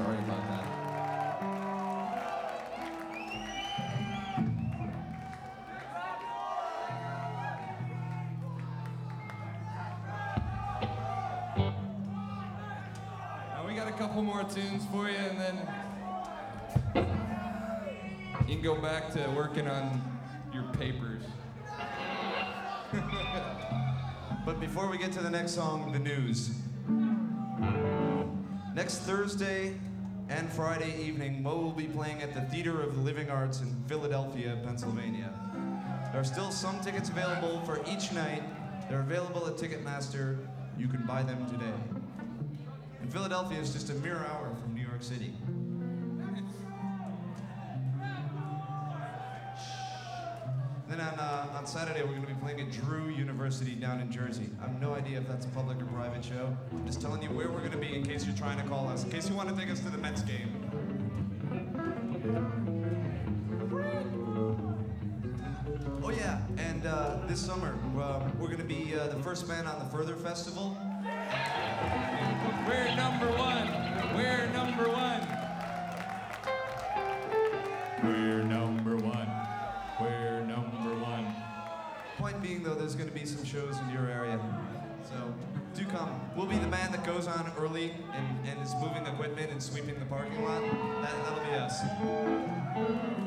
Sorry about that. We got a couple more tunes for you, and then you can go back to working on your papers. But before we get to the next song, the news. Next Thursday and Friday evening, Mo will be playing at the Theater of the Living Arts in Philadelphia, Pennsylvania. There are still some tickets available for each night. They're available at Ticketmaster. You can buy them today. And Philadelphia is just a mere hour from New York City. Then on Saturday, we're going to be playing at Drew University down in Jersey. I have no idea if that's a public or private show. I'm just telling you where we're going to be in case you're trying to call us, in case you want to take us to the Mets game. Oh yeah, and this summer, we're going to be the first band on the Further Festival. We're number one. We're number one. We're number one. We're number one. Point being, though, there's going to be some shows in your area. So do come. We'll be the band that goes on early and is moving equipment and sweeping the parking lot. That'll be us.